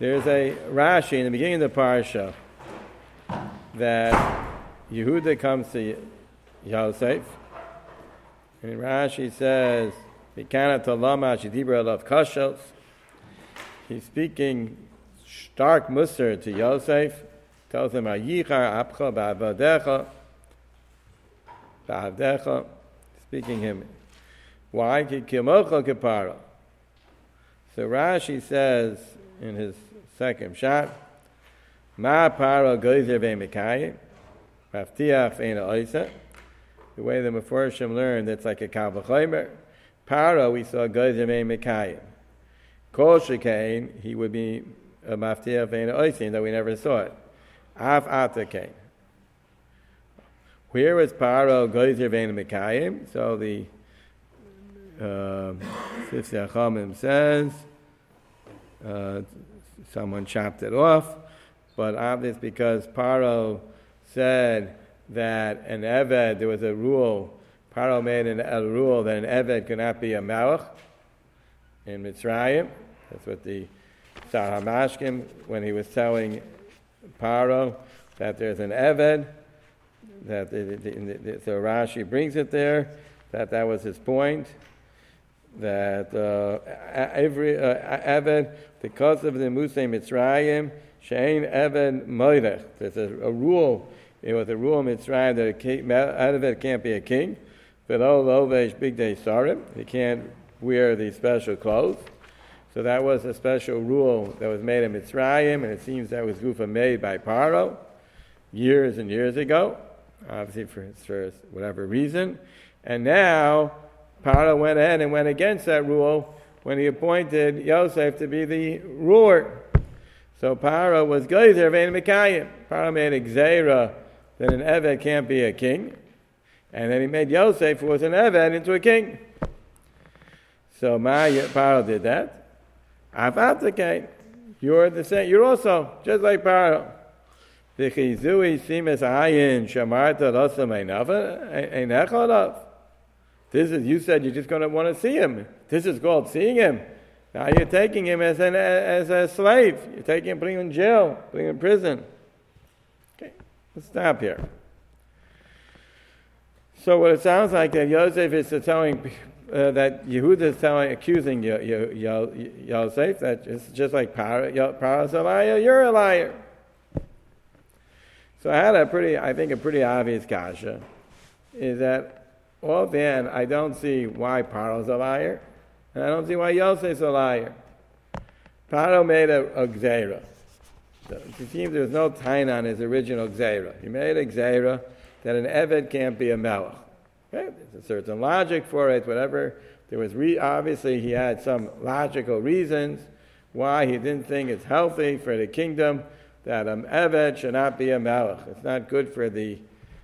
There's a Rashi in the beginning of the parsha that Yehuda comes to Yosef, and Rashi says, "Mikana tolama shedibra alav kashos." He's speaking stark musar to Yosef. Tells him, "Ayichar apcha ba'avdecha." Speaking him, why kimocha kapara? So Rashi says in his second shot, "Ma para gozer ve'mekayim, maftiach ve'ena oisa." The way the Meforshim learned, it's like a kal v'chomer. Para, we saw gozer ve'mekayim. Kol shekain, he would be a maftiach ve'ena oisa, though we never saw it. Af atakain. Where was Paro gozer ve'ena mekayim? So the Sifsei HaChamim says someone chopped it off, but obviously because Paro said that an Eved, there was a rule, Paro made a rule that an Eved could not be a Malach in Mitzrayim. That's what the Sar HaMashkim, when he was telling Paro that there's an Eved, that so Rashi brings it there, that was his point, that every Eved, because of the Musay Mitzrayim, Shein Eved Moirech. There's a rule, it was a rule in Mitzrayim that Eved can't be a king, but Lovesh Big Day Sarim, he can't wear these special clothes. So that was a special rule that was made in Mitzrayim, and it seems that was Gufa made by Paro years and years ago, obviously for whatever reason. And now Paro went ahead and went against that rule when he appointed Yosef to be the ruler. So Paro was Gozer ve'ena mekayim. Paro made a gzeira that an Eved can't be a king, and then he made Yosef, who was an Eved, into a king. So Paro did that. Avatake, you're the same. You're also just like Paro. V'chizui simes ayin shamarta l'osam einachalav. This is, you said you're just going to want to see him. This is called seeing him. Now you're taking him as a slave. You're taking him, putting him in jail, putting him in prison. Okay, let's stop here. So what it sounds like that Yosef is telling, that Yehuda is accusing Yosef, that it's just like Paro's a liar, you're a liar. So I had a pretty obvious kasha, is that offhand, I don't see why Paro's a liar, and I don't see why Yosef's a liar. Paro made a gzeira. It seems there was no taina on his original gzeira. He made a gzeira that an Eved can't be a melech. Okay? There's a certain logic for it, whatever. There was obviously he had some logical reasons why he didn't think it's healthy for the kingdom that an Eved should not be a melech. It's not good for the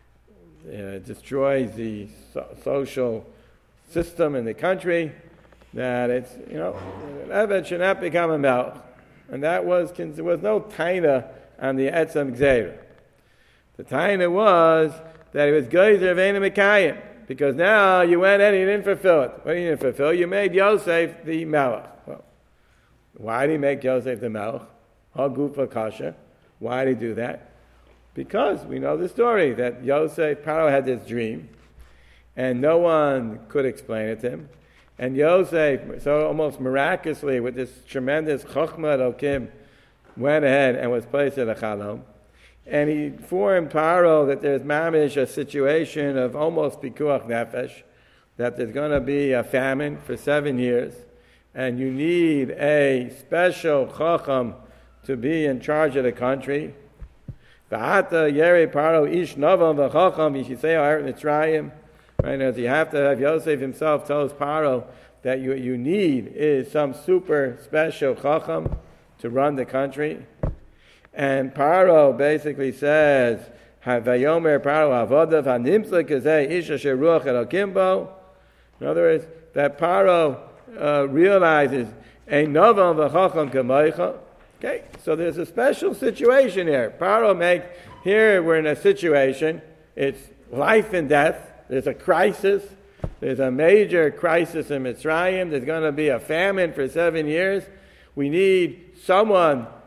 destroys the social system in the country, that it's, an Eved should not become a melech. And there was no taina on the etzem gzeira. The taina was that it was gozer ve'ena mekayim, because now you went and you didn't fulfill it. What you didn't fulfill? You made Yosef the melech. Well, why did he make Yosef the melech? All gufa kasha. Why did he do that? Because we know the story that Paro had this dream, and no one could explain it to him. And Yosef, so almost miraculously, with this tremendous chokhmah Elokim, went ahead and was placed at a chalom. And he informed Paro that there's mamish, a situation of almost pikuach nefesh, that there's going to be a famine for 7 years, and you need a special chacham to be in charge of the country. V'ata yeri Paro ish novam v'chacham yishisei ha'eret Mitzrayim. Right, as you have to have Yosef himself tells Paro that you need is some super special chacham to run the country. And Paro basically says, "Vayomer Paro avodav hanimtza kazeh isha sheruach elokim bo." In other words, that Paro realizes ein novam v'chacham kamoicha. Okay, so there's a special situation here. Here we're in a situation, it's life and death. There's a crisis. There's a major crisis in Mitzrayim. There's going to be a famine for 7 years. We need someone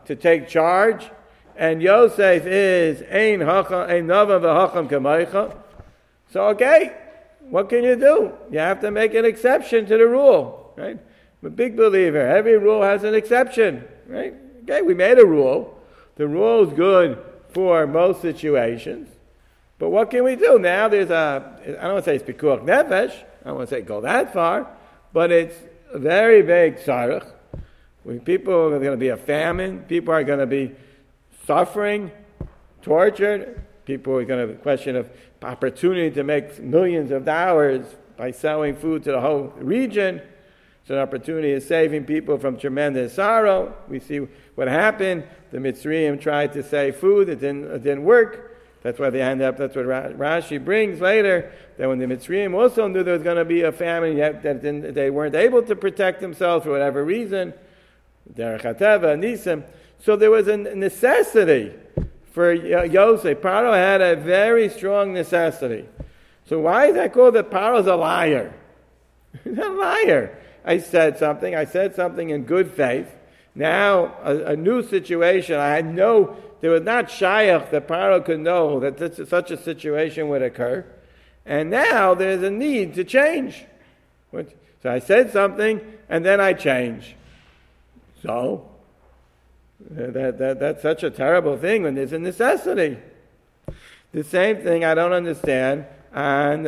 to take charge, and Yosef is ein nava v'hacham kamaycha. So okay, what can you do? You have to make an exception to the rule, right? I'm a big believer. Every rule has an exception, right? Okay, we made a rule. The rule is good for most situations. But what can we do? Now there's I don't want to say it's pikuach nefesh. I don't want to say go that far. But it's a very big tzarech. When people are going to be a famine, people are going to be suffering, tortured. People are going to have a question of opportunity to make millions of dollars by selling food to the whole region. It's an opportunity of saving people from tremendous sorrow. We see what happened. The Mitzrayim tried to save food. It didn't work. That's why they end up, that's what Rashi brings later, that when the Mitzrayim also knew there was going to be a famine, yet that they weren't able to protect themselves for whatever reason. Derech HaTeva, Nisim. So there was a necessity for Yosef. Paro had a very strong necessity. So why is that called that Paro's a liar? He's a liar. I said something in good faith. Now, a new situation, there was not shayach that Paro could know that such a situation would occur. And now there's a need to change. So I said something, and then I change. So, that's such a terrible thing when there's a necessity. The same thing I don't understand on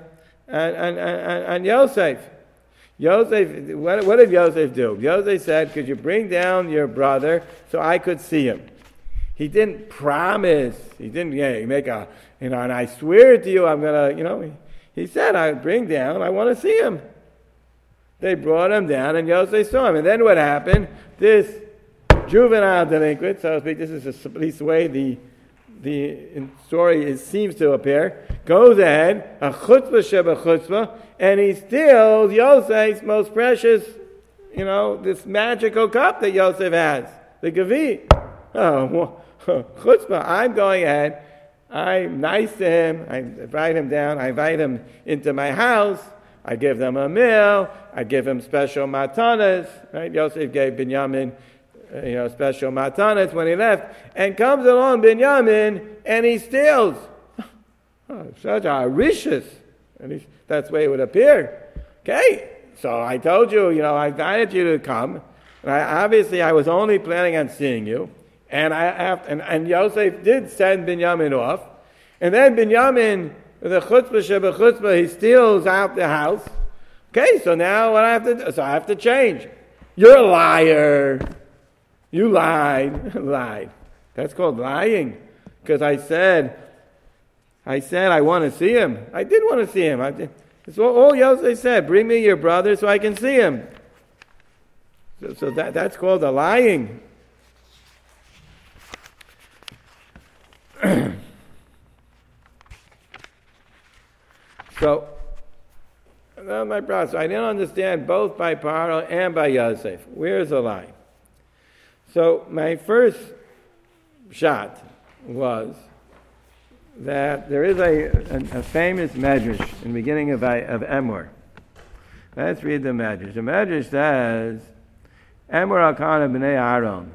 Yosef. Yosef, what did Yosef do? Yosef said, could you bring down your brother so I could see him? He didn't promise. He didn't make and I swear to you I'm going to, he said, I bring down, I want to see him. They brought him down and Yosef saw him. And then what happened? This juvenile delinquent, so to speak, this is at least the way the story seems to appear, goes ahead, a chutzpah sheba chutzpah, and he steals Yosef's most precious, this magical cup that Yosef has, the Gavi. Oh, chutzpah, I'm going ahead, I'm nice to him, I invite him down, I invite him into my house, I give them a meal, I give him special matanas, right? Yosef gave Binyamin special matanas when he left, and comes along Binyamin, and he steals. Such a rishus. That's the way it would appear. Okay, so I told you, I invited you to come, and obviously I was only planning on seeing you, and Yosef did send Binyamin off, and then Binyamin, the chutzpah sheba chutzpah, he steals out the house. Okay, so now what I have to do? So I have to change. You're a liar. You lied. That's called lying. Because I said I want to see him. I did want to see him. That's all Yosef said. Bring me your brother so I can see him. So that's called a lying. So, my brother, so I didn't understand both by Paro and by Yosef. Where's the lie? So my first shot was that there is a famous medrash in the beginning of Emor. Let's read the medrash. The medrash says, Emor Elkanah b'nei Aaron.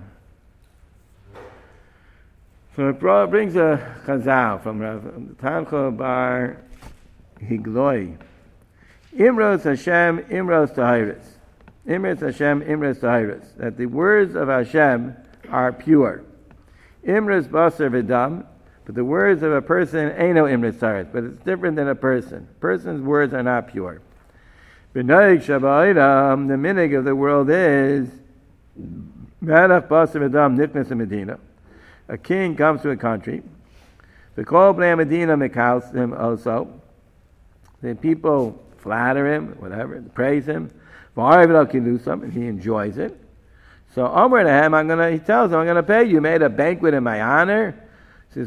So it brings a chazal from Rav Tancho bar Higloi. Imros Hashem, Imros Tahiris. Imros Hashem, Imros Tahiris. That the words of Hashem are pure. Imros Basar V'dam. But the words of a person ain't no Imros Tahiris. But it's different than a person. A person's words are not pure. B'nayik Shabba'iram, the minig of the world is Melech Basar V'dam Nichnas Medina. A king comes to a country. The Kol Bnei Medina Mekals him also. The people flatter him, whatever, praise him. And he enjoys it. So Omer to him, he tells him, I'm going to pay you. You made a banquet in my honor. He says,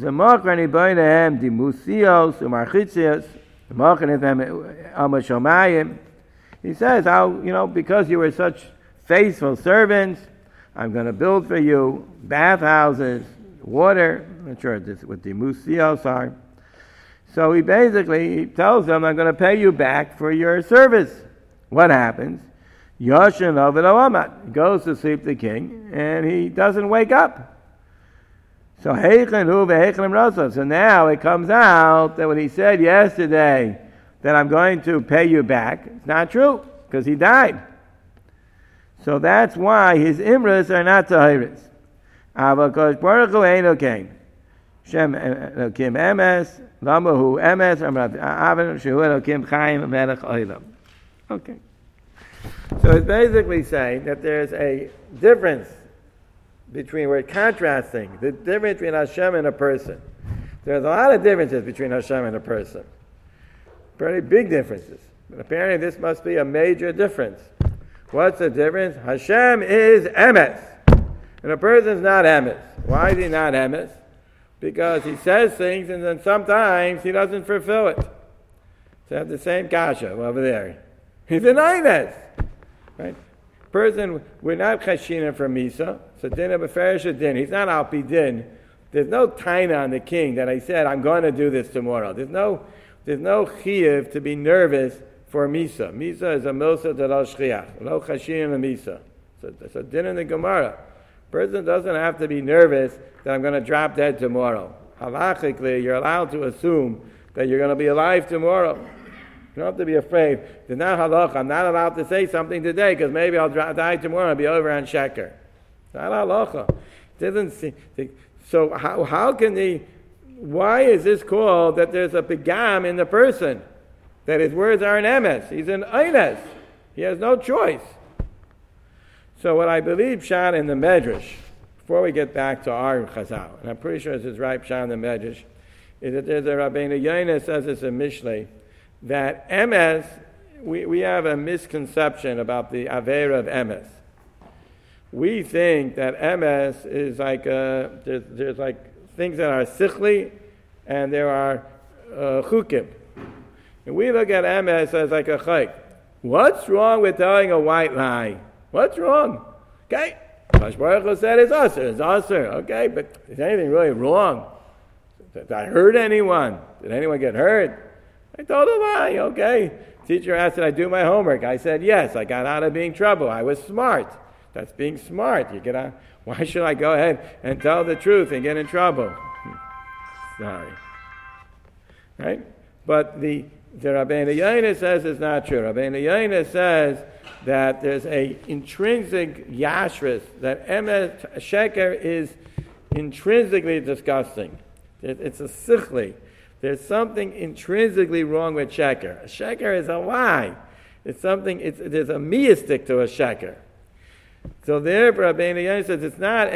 he says, because you were such faithful servants, I'm going to build for you bathhouses, water. I'm not sure what the musios are. So he basically tells them, I'm going to pay you back for your service. What happens? Yoshin of an Awamat. He goes to sleep, the king, and he doesn't wake up. So now it comes out that what he said yesterday, that I'm going to pay you back, it's not true, because he died. So that's why his imras are not tahiris. Avakosh Baruch Hu Eino Kain. Shem Elokim Emes, Lamahu Emes, Avon Shehu Elokim Chaim Melech Olam. Okay. So it's basically saying that there's a difference between, we're contrasting the difference between Hashem and a person. There's a lot of differences between Hashem and a person. Pretty big differences. But apparently this must be a major difference. What's the difference? Hashem is Emes. And a person's not Emes. Why is he not Emes? Because he says things and then sometimes he doesn't fulfill it. So have the same kasha over there. He's an Emes. Right? Person, we're not chashina from Misa. So dinah b'ferish din. He's not al pi din. There's no taina on the king that I said I'm going to do this tomorrow. There's no chiyuv to be nervous for Misa. Misa is a milsa delal shchiach. No chashina Misa. So din in the Gemara. Person doesn't have to be nervous that I'm going to drop dead tomorrow. Halachically, you're allowed to assume that you're going to be alive tomorrow. You don't have to be afraid. There's not halacha. I'm not allowed to say something today because maybe I'll die tomorrow and be over on sheker. It's not halacha. So how can why is this called that there's a pigam in the person? That his words are an emes. He's an eines. He has no choice. So what I believe Shan in the Medrash, before we get back to our Chazal, and I'm pretty sure this is right, Shan in the Medrash, is that there's a Rabbeinu Yoina says this in Mishlei, that emes, we have a misconception about the Aveira of emes. We think that emes is like, there's like things that are sichli, and there are chukim. And we look at emes as like a chayk. What's wrong with telling a white lie? What's wrong? Okay, Kadosh Baruch Hu said it's usher. Okay, but is anything really wrong? Did I hurt anyone? Did anyone get hurt? I told a lie. Okay, teacher asked, did I do my homework? I said yes. I got out of being trouble. I was smart. That's being smart. Why should I go ahead and tell the truth and get in trouble? Sorry. Right? But the Rabbeinu Yoina says it's not true. Rabbeinu Yoina says that there's a intrinsic yashris, that emes sheker is intrinsically disgusting. It's a sichli. There's something intrinsically wrong with sheker. A sheker is a lie. It's something. There's a miyastic to a sheker. So therefore, Rabbeinu Yoina says it's not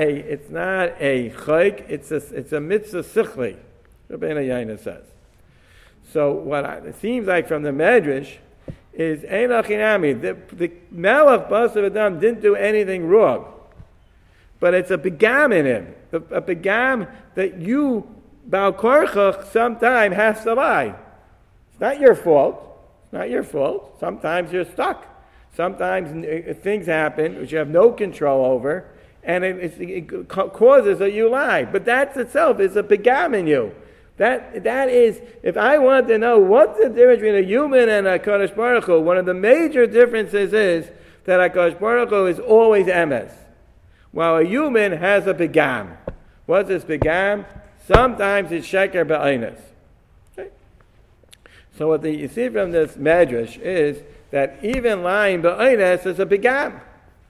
a chayk. It's a mitzvah sichli. Rabbeinu Yoina says. So what it seems like from the Medrash is Einachinami. The Melech Basav Adam didn't do anything wrong, but it's a pigam in him. A pigam that you, Baal Korchach, sometime has to lie. It's not your fault. It's not your fault. Sometimes you're stuck. Sometimes things happen which you have no control over, and it causes that you lie. But that itself is a pigam in you. That is, if I want to know what's the difference between a human and a Kadosh Baruch Hu, one of the major differences is that a Kadosh Baruch Hu is always emes, while a human has a pigam. What's this pigam? Sometimes it's sheker ba'inus. Okay? So what you see from this medrash is that even lying ba'inus is a pigam.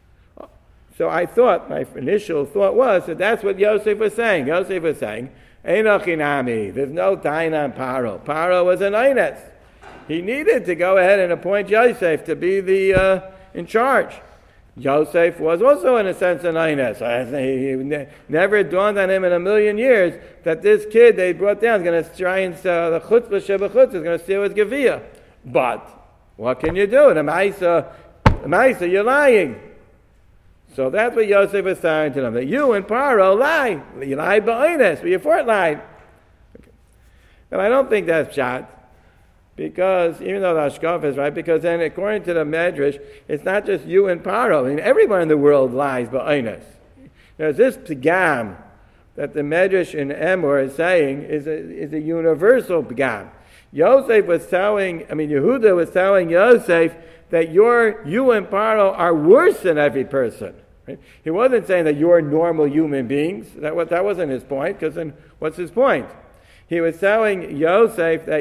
So I thought, my initial thought was that that's what Yosef was saying. Yosef was saying, Einochinami. There's no taina on Paro. Paro was an eines. He needed to go ahead and appoint Yosef to be the in charge. Yosef was also, in a sense, an eines. He never dawned on him in a million years that this kid they brought down is going to try and the chutzpah shebachutz is going to steal his gevia. But what can you do? The Maisa, you're lying. So that's what Yosef was saying to them, that you and Paro lie. You lied ba'inus, but your fort lied. Okay. But I don't think that's pshat, because even though the Hashkaf is right, because then according to the Medrash, it's not just you and Paro. I mean, everyone in the world lies ba'inus. There's this pigam that the Medrash in Emor is saying is a universal pigam. Yehuda was telling Yosef that you and Paro are worse than every person. Right? He wasn't saying that you're normal human beings. That wasn't his point, because then what's his point? He was telling Yosef that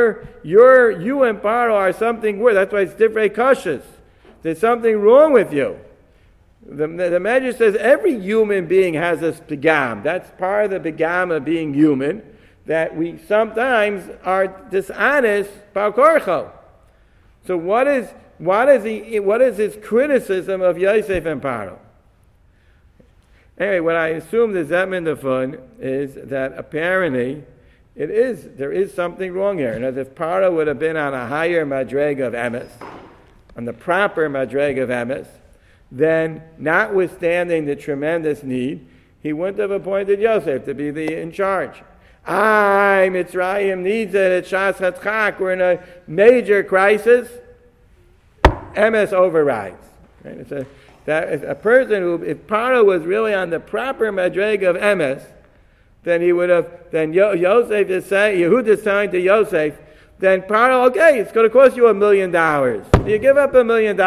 you and Paro are something worse. That's why it's divrei kashus. There's something wrong with you. The Medrash says every human being has this pigam. That's part of the pigam of being human, that we sometimes are dishonest par korcho. So what is his criticism of Yosef and Paro? Anyway, what I assume the Zeman Defun is that apparently there is something wrong here. And if Paro would have been on a higher madreg of emes, on the proper madreg of emes, then notwithstanding the tremendous need, he wouldn't have appointed Yosef to be in charge. Mitzrayim needs it at Shas Hatzchak. We're in a major crisis. Emes overrides. Right? It's a person who, if Paro was really on the proper madreg of emes, then he would have. Then Yosef is saying, Yehuda is saying to Yosef, then Paro, okay, it's going to cost you $1 million. You give up $1 million,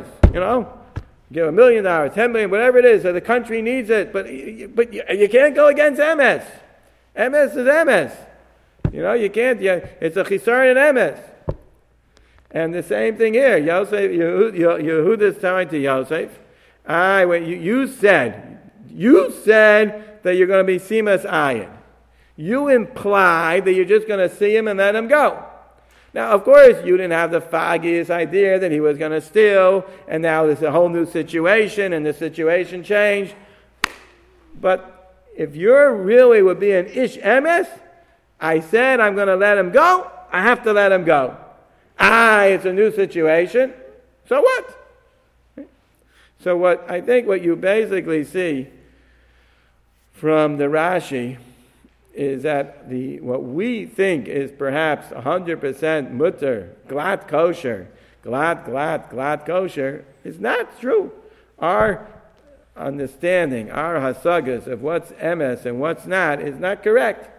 give $1 million, $10 million, whatever it is. So the country needs it, but you can't go against emes. Emes is emes. You can't. It's a chisar in emes. And the same thing here. Yosef, Yehuda is telling to Yosef, you said that you're going to be simas ayin. You implied that you're just going to see him and let him go. Now, of course, you didn't have the foggiest idea that he was going to steal, and now there's a whole new situation, and the situation changed. But if you're really would be an ish emes, I said I'm going to let him go, I have to let him go. It's a new situation. So what? So what you basically see from the Rashi is that what we think is perhaps 100% mutter, glad kosher, glad kosher, is not true. Our understanding, our hasagas of what's emes and what's not is not correct.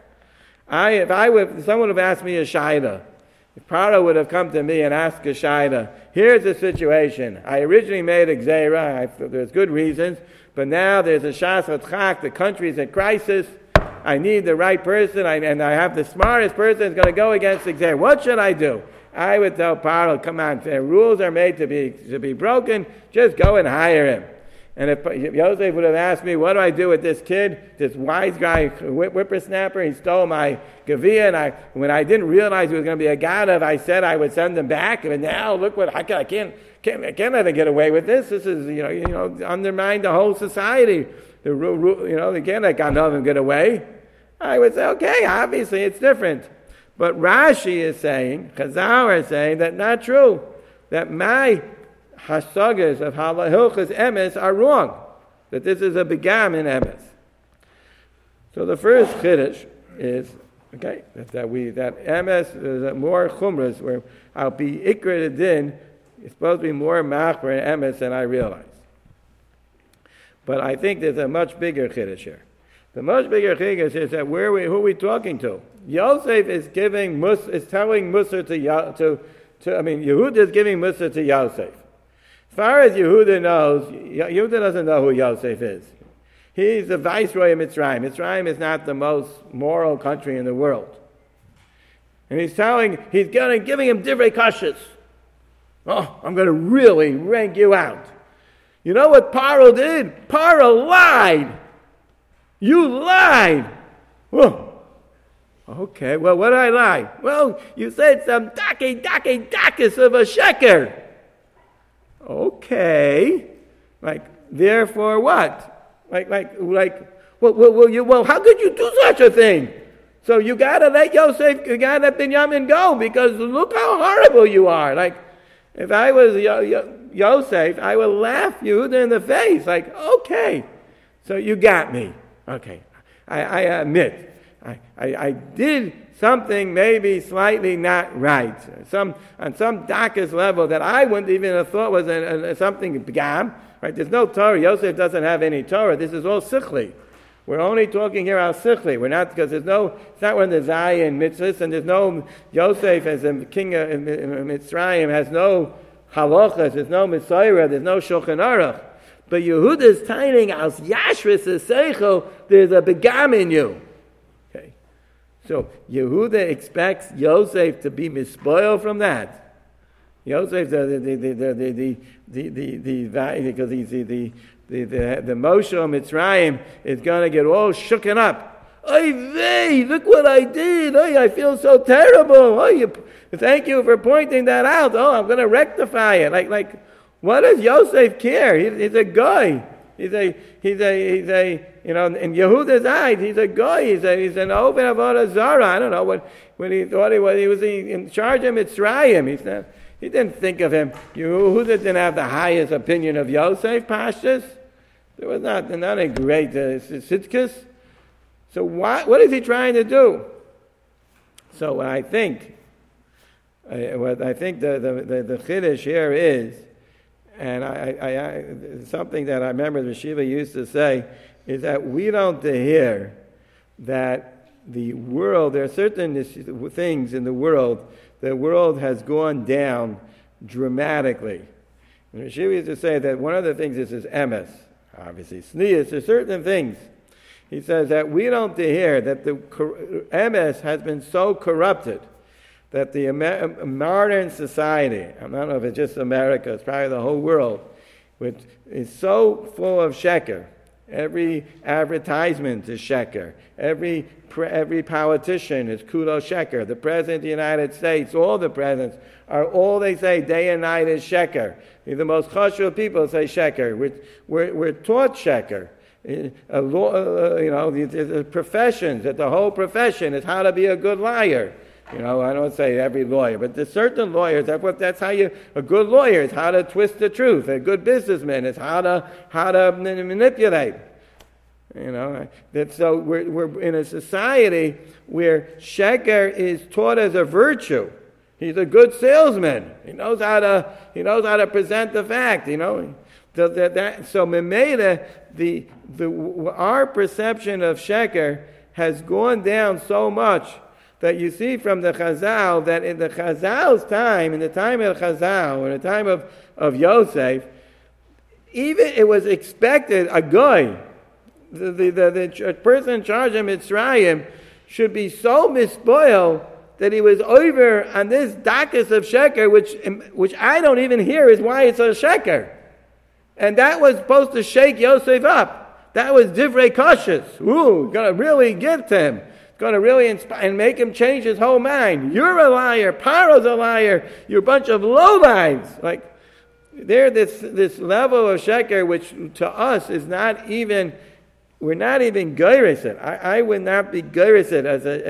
If someone would have asked me a shaila, if Paro would have come to me and asked a shaila, here's the situation. I originally made a gzeira, there's good reasons, but now there's a shas hatzchak, the country's in crisis, I need the right person, and I have the smartest person who's going to go against the gzeira. What should I do? I would tell Paro, come on, rules are made to be broken, just go and hire him. And if Yosef would have asked me, what do I do with this kid, this wise guy, whippersnapper, he stole my gavia, and when I didn't realize he was going to be a gadav, I said I would send him back, and now look what, I can't let him get away with this. This is, undermine the whole society. They can't let ganavim get away. I would say, okay, obviously it's different. But Rashi is saying, Chazal is saying that not true. That my hasagas of halachos emes are wrong. That this is a begam in emes. So the first chiddush is that emes is more chumras where I'll be ikra din. It's supposed to be more machmer in emes than I realize. But I think there's a much bigger chiddush here. The much bigger chiddush is that who are we talking to? Yosef is telling Musar Yehuda is giving Musar to Yosef. As far as Yehuda knows, Yehuda doesn't know who Yosef is. He's the viceroy of Mitzrayim. Mitzrayim is not the most moral country in the world. And he's giving him divrei kashus. I'm going to really rank you out. You know what Paro did? Paro lied. You lied. Whoa. Okay, well, what did I lie? Well, you said some dakas of a sheker. Okay. Therefore what? Well, how could you do such a thing? So you gotta let Binyamin go, because look how horrible you are. If I was Yosef, I would laugh Yehuda in the face. Okay, so you got me. Okay, I admit. I did something maybe slightly not right, on some darkest level that I wouldn't even have thought was something begam. Right? There's no Torah. Yosef doesn't have any Torah. This is all sichli. We're only talking here al sichli. We're not, because it's not one of the Zion mitzvahs, and there's no, Yosef as a king of Mitzrayim has no halachas, there's no Messiah, there's no Shulchan Aruch. But Yehuda is telling as Yashris Seichel, there's a begam in you. Okay, so Yehuda expects Yosef to be mispoiled from that. Yosef, because he's the Moshe of Mitzrayim is going to get all shooken up. Oy vey, look what I did. Oy, I feel so terrible. Oy, thank you for pointing that out. Oh, I'm going to rectify it. Like, what does Yosef care? He's a guy. He's a in Yehuda's eyes, he's a guy. He's an Oven Avodah Zarah. I don't know when he thought he was in charge of Mitzrayim. He didn't think of him. Yehuda didn't have the highest opinion of Yosef, Pashtus. There was not a great Sitkis. So what is he trying to do? So what I think the Chiddush here is, and I something that I remember the Shiva used to say, is that we don't hear that the world, there are certain things in the world has gone down dramatically. And the Shiva used to say that one of the things is emes. Obviously, sneas, there's certain things. He says that we don't hear that the emes has been so corrupted that the modern society, I don't know if it's just America, it's probably the whole world, which is so full of sheker. Every advertisement is sheker. Every politician is kudo sheker. The president of the United States, all the presidents, all they say day and night is sheker. The most chashuv people say sheker. We're taught sheker. The professions, that the whole profession is how to be a good liar. I don't say every lawyer, but there's certain lawyers, a good lawyer is how to twist the truth. A good businessman is how to manipulate. So we're in a society where sheker is taught as a virtue. He's a good salesman. He knows how to present the fact. So Memela, our perception of sheker has gone down so much that you see from the Chazal that in the Chazal's time, in the time of Chazal, in the time of Yosef, even it was expected a guy, the person in charge of Mitzrayim, should be so mispoiled that he was over on this dakas of sheker, which I don't even hear is why it's a sheker. And that was supposed to shake Yosef up. That was divrei kashus. Ooh, gonna really get to him. Going to really inspire and make him change his whole mind. You're a liar. Paro's a liar. You're a bunch of lowlives. Like, they're this level of sheker, which to us is not even, we're not even geiresid. I would not be geiresid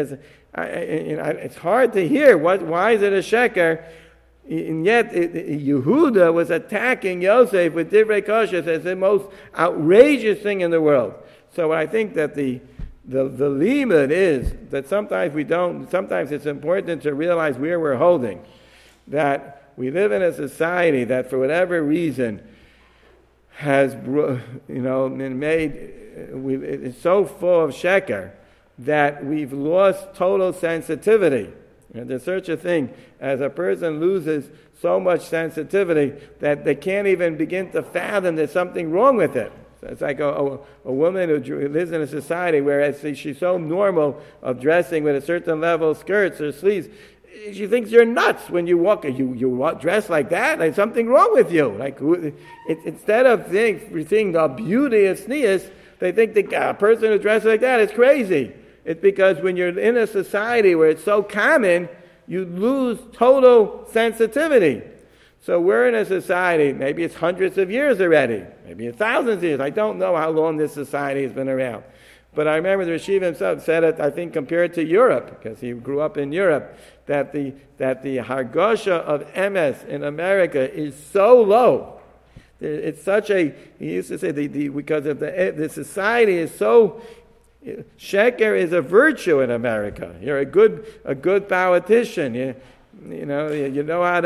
it's hard to hear. Why is it a sheker? And yet, Yehuda was attacking Yosef with divrei kashus as the most outrageous thing in the world. So I think that the limit is that sometimes it's important to realize where we're holding. That we live in a society that for whatever reason has been made, it's so full of sheker that we've lost total sensitivity. There's such a thing as a person loses so much sensitivity that they can't even begin to fathom there's something wrong with it. It's like a woman who lives in a society where she's so normal of dressing with a certain level of skirts or sleeves. She thinks you're nuts when you walk. You dress like that? There's something wrong with you. Instead of seeing the beauty of sneas, they think a person who dresses like that is crazy. It's because when you're in a society where it's so common, you lose total sensitivity. So we're in a society, maybe it's hundreds of years already, maybe it's thousands of years. I don't know how long this society has been around. But I remember the Rishiv himself said it, I think, compared to Europe, because he grew up in Europe, that the hargosha of emes in America is so low. It's such a, he used to say, because of the society is so, sheker is a virtue in America. You're a good politician. You know how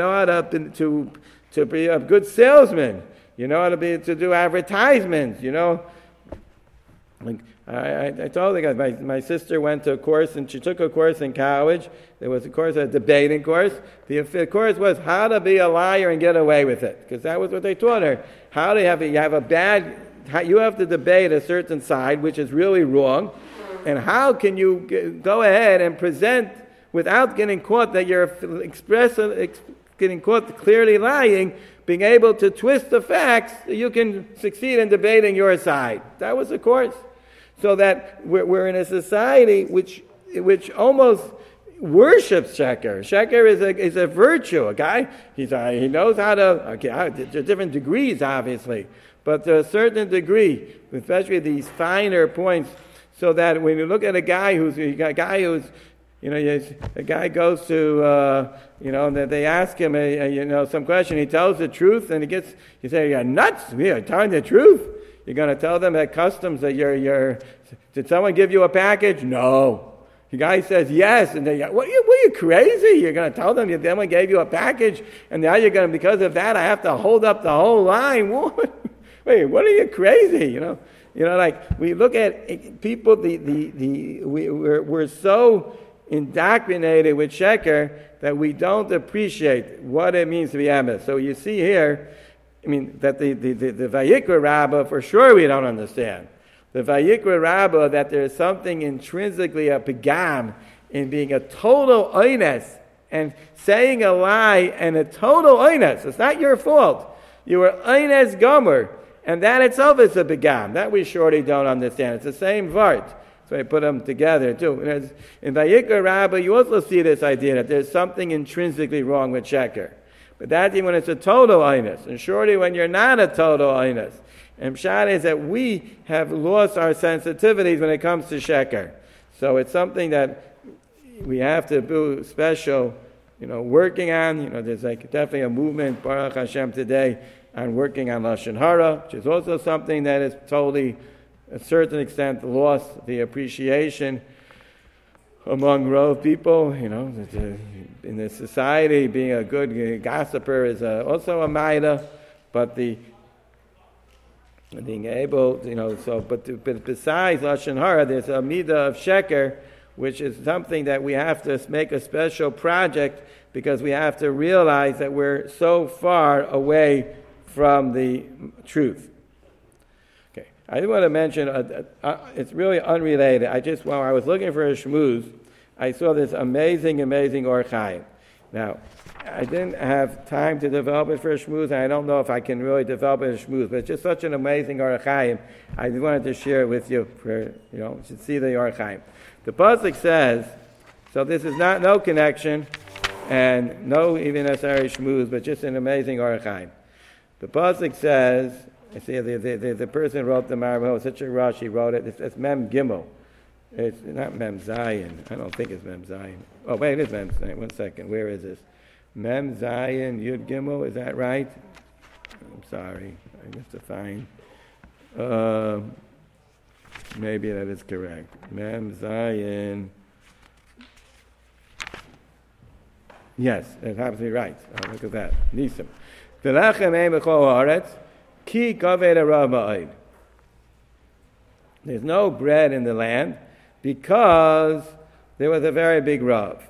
to be a good salesman. You know how to do advertisements. Like, I told the guys, my sister went to a course, and she took a course in college. There was, a debating course. The course was how to be a liar and get away with it, because that was what they taught her. How to you have to debate a certain side, which is really wrong, and how can you go ahead and present without getting caught that you're getting caught clearly lying, being able to twist the facts, you can succeed in debating your side. That was the course. So that we're in a society which almost worships sheker. Sheker is a virtue. A guy, he knows how to, there are different degrees, obviously, but to a certain degree, especially these finer points, so that when you look at a guy who's a guy goes to, that they ask him, some question, he tells the truth, and you say, you're nuts, you're telling the truth. You're going to tell them at customs that did someone give you a package? No. The guy says yes, and they go, were you crazy? You're going to tell them someone gave you a package, and now you're going to, because of that, I have to hold up the whole line. Wait, what are you crazy? Like we look at people, we're so indoctrinated with sheker that we don't appreciate what it means to be emes. So you see here, that the Vayikra Rabbah, for sure we don't understand. The Vayikra Rabbah, that there's something intrinsically a pegam in being a total oines and saying a lie and a total oines. It's not your fault. You were oines gomer, and that itself is a pegam. That we surely don't understand. It's the same vart. So I put them together too. In Vayikra Rabbah, you also see this idea that there's something intrinsically wrong with sheker. But that's even when it's a total oines. And surely when you're not a total oines. And pshat is that we have lost our sensitivities when it comes to sheker. So it's something that we have to do special, working on. There's definitely a movement, Baruch Hashem, today on working on Lashon Hara, which is also something that is totally, a certain extent, lost the appreciation among Rov people. In the society, being a good gossiper is also a maida, but being able, but besides Lashon Hara, there's a midah of sheker, which is something that we have to make a special project, because we have to realize that we're so far away from the truth. Okay, I just want to mention, it's really unrelated. While I was looking for a shmooze, I saw this amazing Or Chaim. Now, I didn't have time to develop it for a shmooze, and I don't know if I can really develop it as a shmooze, but it's just such an amazing Or Chaim. I just wanted to share it with you you should see the Or Chaim. The pasuk says, so this is no connection, and no even necessary shmooze, but just an amazing Or Chaim. The pasuk says, I see the person wrote the Marmah, such a rush, he wrote it, it's Mem Gimel. It's not Mem Zayin. I don't think it's Mem Zayin. Oh, wait, it is Mem Zayin. 1 second. Where is this? Mem Zayin Yud Gimel. Is that right? I'm sorry. I have to find. Maybe that is correct. Mem Zayin. Yes, that's absolutely right. Oh, look at that. Nisim. V'lechem ein b'chol haaretz ki kaved harav ma'od. There's no bread in the land, because there was a very big Rav.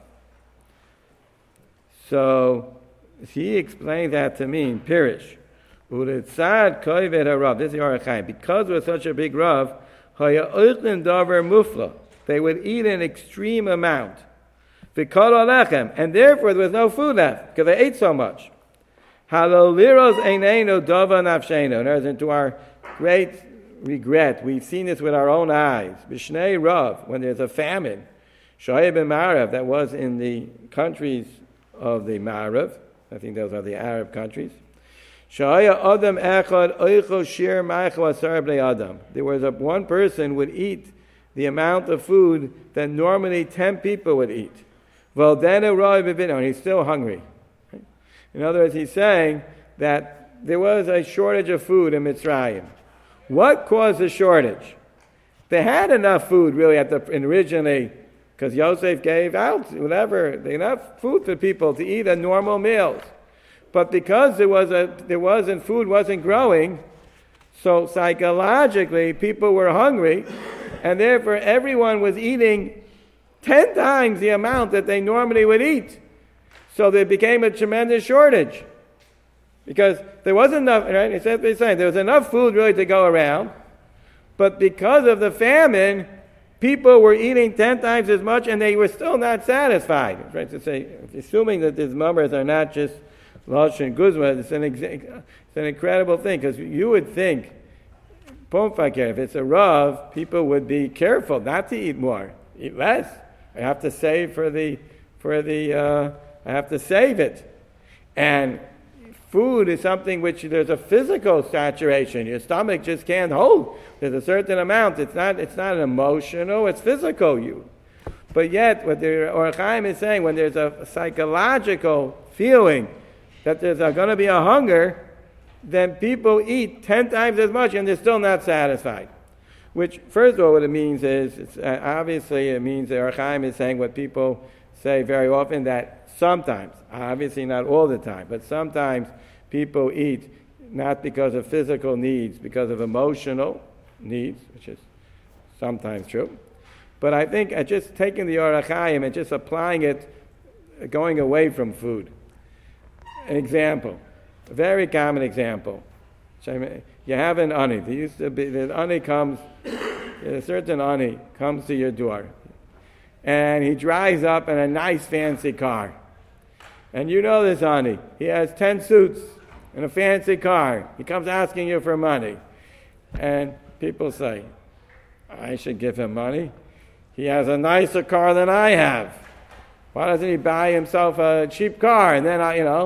So he explained that to me in Pirish. U'ritzad koived harav. This is the Or Chaim. Because there was such a big Rav, haya oichlin davar mufla. They would eat an extreme amount. V'kol alechem. And therefore there was no food left, because they ate so much. Halo liros eineinu dava nafshenu. In other words, to our great regret, we've seen this with our own eyes. B'shnei Rav, when there's a famine, Shoaib and Ma'arav, that was in the countries of the Ma'arav, I think those are the Arab countries. Shoaya Adam Echad Oicho Shir Ma'acho Asar Bnei Adam. There was one person would eat the amount of food that normally 10 people would eat. Valdena Roy Bivino, and he's still hungry. In other words, he's saying that there was a shortage of food in Mitzrayim. What caused the shortage? They had enough food really originally, because Yosef gave out enough food for people to eat a normal meals. But because food wasn't growing, So psychologically, people were hungry, and therefore everyone was eating 10 times the amount that they normally would eat. So there became a tremendous shortage. Because there wasn't enough, right? It's what they're saying. There was enough food really to go around, but because of the famine, people were eating 10 times as much, and they were still not satisfied. Right? To say, assuming that these numbers are not just Lashon Guzma, it's an incredible thing, because you would think, if it's a Rav, people would be careful not to eat more, eat less. I have to save I have to save it. And food is something which there's a physical saturation. Your stomach just can't hold. There's a certain amount. It's not emotional, it's physical. But yet, what the Or Chaim is saying, when there's a psychological feeling that there's going to be a hunger, then people eat 10 times as much and they're still not satisfied. Which, first of all, what it means is, obviously it means that Or Chaim is saying what people say very often, that sometimes, obviously not all the time, but sometimes people eat not because of physical needs, because of emotional needs, which is sometimes true. But I think just taking the Or Chaim and just applying it, going away from food. An example, a very common example. You have an ani. There used to be, the ani comes, a certain ani comes to your door, and he drives up in a nice fancy car. And you know this ani. He has 10 suits in a fancy car. He comes asking you for money. And people say, I should give him money. He has a nicer car than I have. Why doesn't he buy himself a cheap car? And then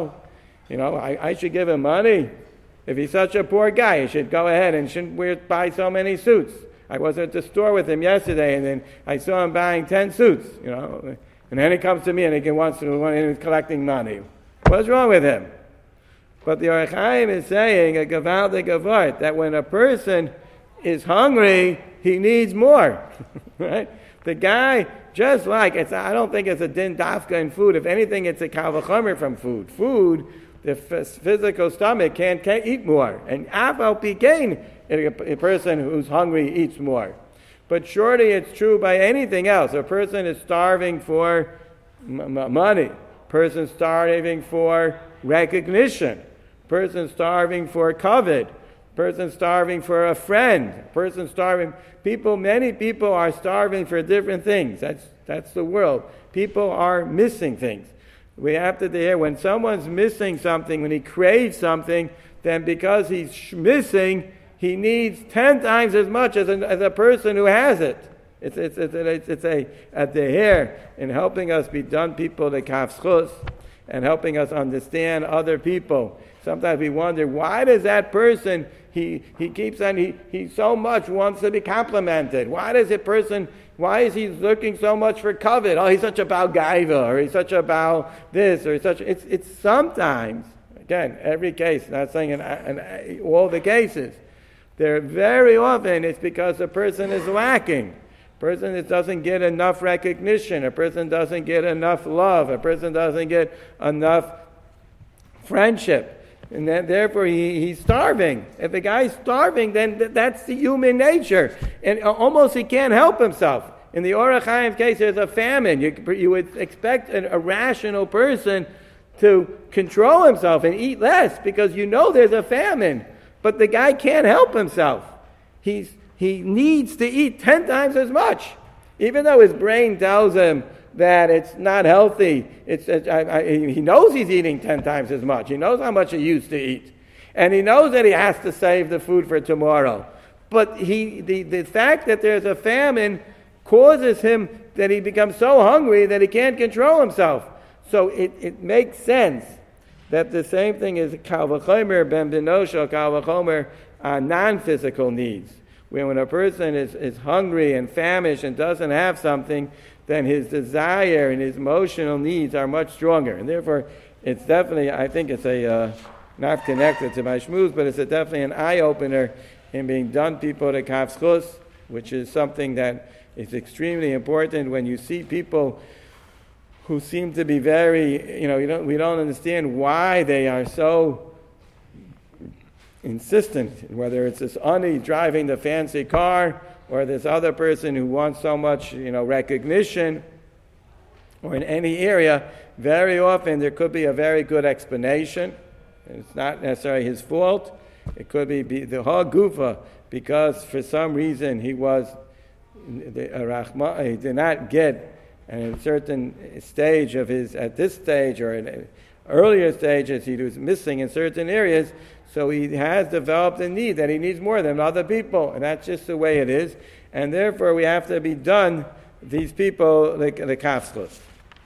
I should give him money. If he's such a poor guy, he should go ahead and shouldn't buy so many suits. I was at the store with him yesterday, and then I saw him buying 10 suits, And then he comes to me and he's collecting money. What's wrong with him? But the Or Chaim is saying, a gewaltig vort, that when a person is hungry, he needs more. Right? The guy, just like, I don't think it's a din dafka in food. If anything, it's a kal v'chomer from food. Food, the physical stomach can't eat more. And afal pikein, a person who's hungry eats more. But surely it's true by anything else. A person is starving for money. A person starving for recognition. A person starving for covet. A person starving for a friend. A person starving. Many people are starving for different things. That's the world. People are missing things. We have to hear when someone's missing something, when he craves something, then because he's missing, he needs 10 times as much as a person who has it. It's a deher in helping us be done people to kafschus and helping us understand other people. Sometimes we wonder, why does that person, he keeps on, he so much wants to be complimented? Why is he looking so much for covet? Oh, he's such a Baal Gaiva, or he's such a Baal this, or it's sometimes, again, every case, not saying in all the cases, very often it's because a person is lacking. A person that doesn't get enough recognition. A person doesn't get enough love. A person doesn't get enough friendship. And then, therefore he's starving. If the guy's starving, then that's the human nature. And almost he can't help himself. In the Or Chaim's case, there's a famine. You would expect a rational person to control himself and eat less because there's a famine. But the guy can't help himself. He needs to eat 10 times as much. Even though his brain tells him that it's not healthy, he knows he's eating 10 times as much. He knows how much he used to eat. And he knows that he has to save the food for tomorrow. But the fact that there's a famine causes him that he becomes so hungry that he can't control himself. So it makes sense that the same thing is kal v'chomer ben b'nosho, kal v'chomer non-physical needs. When a person is hungry and famished and doesn't have something, then his desire and his emotional needs are much stronger. And therefore, it's definitely, I think it's not connected to my shmooze, but it's definitely an eye-opener in being done people to kafschus, which is something that is extremely important when you see people who seem to be very, we don't understand why they are so, insistent, whether it's this ani driving the fancy car, or this other person who wants so much, recognition, or in any area, very often there could be a very good explanation. It's not necessarily his fault. It could be the ha-gufa, because for some reason he did not get at a certain stage of at this stage or in earlier stages, he was missing in certain areas, so he has developed a need that he needs more than other people, and that's just the way it is, and therefore we have to be done, these people, like the kafslas.